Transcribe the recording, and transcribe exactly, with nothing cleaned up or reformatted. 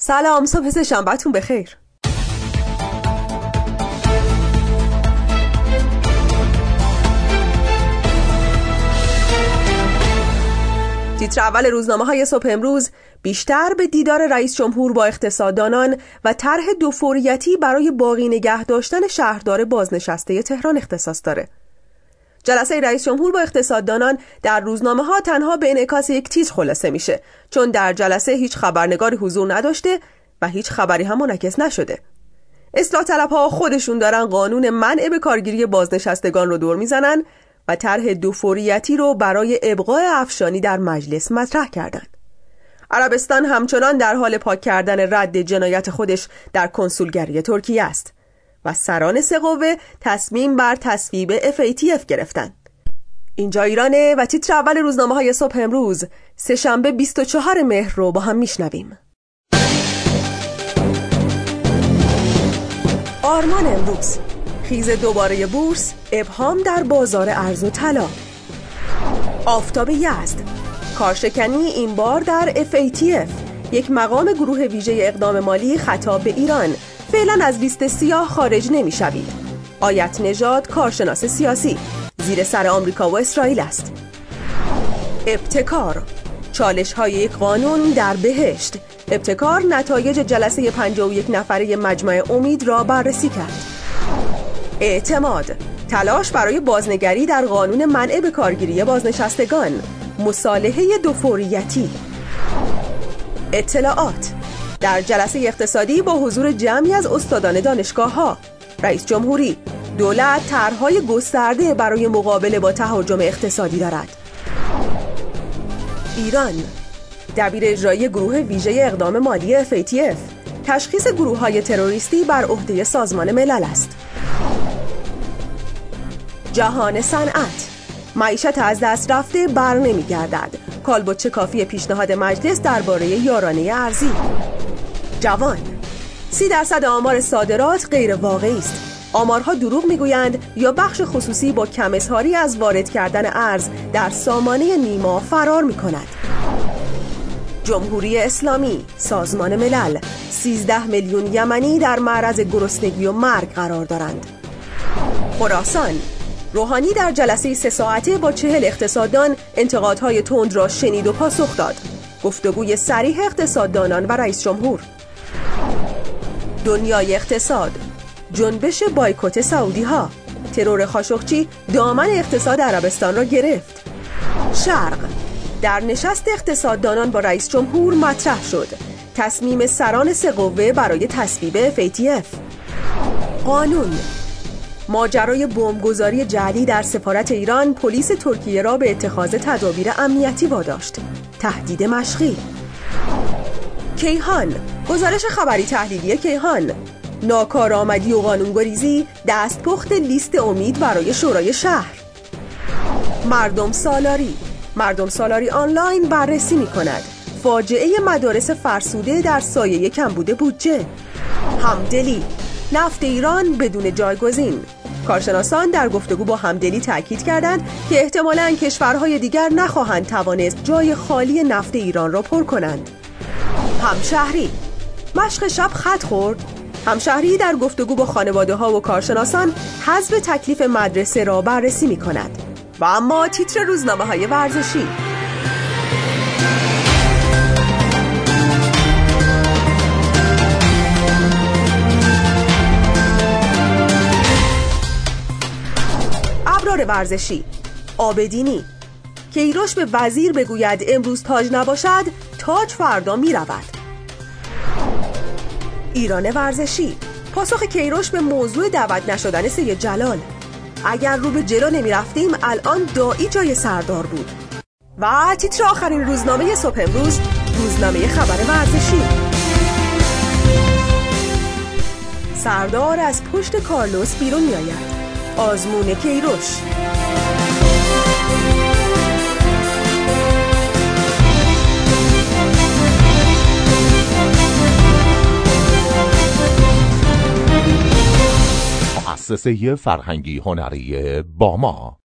سلام، صبح سه‌شنبه‌تون بخیر. تیتر اول روزنامه‌های صبح امروز بیشتر به دیدار رئیس جمهور با اقتصاددانان و طرح دوفوریتی برای باقی نگه داشتن شهردار بازنشسته تهران اختصاص داره. جلسه رئیس جمهور با اقتصاددانان در روزنامه‌ها تنها به انعکاس یک تیتر خلاصه میشه، چون در جلسه هیچ خبرنگاری حضور نداشته و هیچ خبری هم منعکس نشده. اصلاح طلب‌ها خودشون دارن قانون منع به کارگیری بازنشستگان رو دور میزنن و طرح دوفوریتی رو برای ابقای افشانی در مجلس مطرح کردن. عربستان همچنان در حال پاک کردن رد جنایت خودش در کنسولگری ترکیه است و سران سه قوه تصمیم بر تصویب اف ای تی اف گرفتن. اینجا ایرانه و تیتر اول روزنامه‌های صبح امروز سه‌شنبه بیست و چهارم مهر رو با هم میشنویم. آرمان امروز: خیز دوباره بورس، ابهام در بازار ارز و طلا. آفتاب یزد: کارشکنی این بار در اف ای تی اف، یک مقام گروه ویژه اقدام مالی خطاب به ایران، فعلا از لیست سیاه خارج نمی‌شوید. آیت نژاد کارشناس سیاسی، زیر سر آمریکا و اسرائیل است. ابتکار: چالش‌های یک قانون در بهشت. ابتکار نتایج جلسه پنجاه و یک نفره مجمع امید را بررسی کرد. اعتماد: تلاش برای بازنگری در قانون منع به کارگیری بازنشستگان، مصالحه دوفوریتی. اطلاعات: در جلسه اقتصادی با حضور جمعی از استادان دانشگاه‌ها، رئیس جمهوری: دولت طرح‌های گسترده برای مقابله با تهاجم اقتصادی دارد. ایران: دبیر اجرایی گروه ویژه اقدام مالی اف ای تی اف، تشخیص گروه‌های تروریستی بر عهده سازمان ملل است. جهان صنعت: معیشت از دست رفته بر نمی‌گردد. کالبد کافی پیشنهاد مجلس درباره یارانه ارزی. جوان: سی درصد آمار صادرات غیر واقعی است. آمارها دروغ میگویند یا بخش خصوصی با کم اظهاری از وارد کردن ارز در سامانه نیما فرار می‌کند. جمهوری اسلامی: سازمان ملل: سیزده میلیون یمنی در معرض گرسنگی و مرگ قرار دارند. خراسان: روحانی در جلسه سه ساعته با چهل اقتصاددان انتقادهای تند را شنید و پاسخ داد. گفتگوی صریح اقتصاددانان و رئیس جمهور. دنیای اقتصاد: جنبش بایکوت سعودی ها، ترور خاشقچی دامن اقتصاد عربستان را گرفت. شرق: در نشست اقتصاددانان با رئیس جمهور مطرح شد تصمیم سران سه قوه برای تصویب اف ای تی اف. قانون: ماجرای بمبگذاری جعلی در سفارت ایران پلیس ترکیه را به اتخاذ تدابیر امنیتی واداشت. تهدید مشقی. کیهان: گزارش خبری تحلیلی کیهان: ناکارآمدی و قانونگریزی دستپخت لیست امید برای شورای شهر. مردم سالاری: مردم سالاری آنلاین بررسی می کند فاجعه مدارس فرسوده در سایه کمبود بودجه. همدلی: نفت ایران بدون جایگزین. کارشناسان در گفتگو با همدلی تاکید کردند که احتمالاً کشورهای دیگر نخواهند توانست جای خالی نفت ایران را پر کنند. همشهری: مشق شب خط خورد. همشهری در گفتگو با خانواده ها و کارشناسان حذف تکلیف مدرسه را بررسی می کند. و اما تیتر روزنامه های ورزشی. ابرار ورزشی: آبدینی: کیروش به وزیر بگوید امروز تاج نباشد تاج فردا می رود. ایران ورزشی: پاسخ کیروش به موضوع دعوت نشدن سید جلال: اگر رو به جلو نمی رفتیم الان داعی جای سردار بود. و تیتر آخرین روزنامه صبح امروز، روزنامه خبر ورزشی: سردار از پشت کارلوس بیرون می آید. آزمون کیروش. مؤسسه فرهنگی هنری باما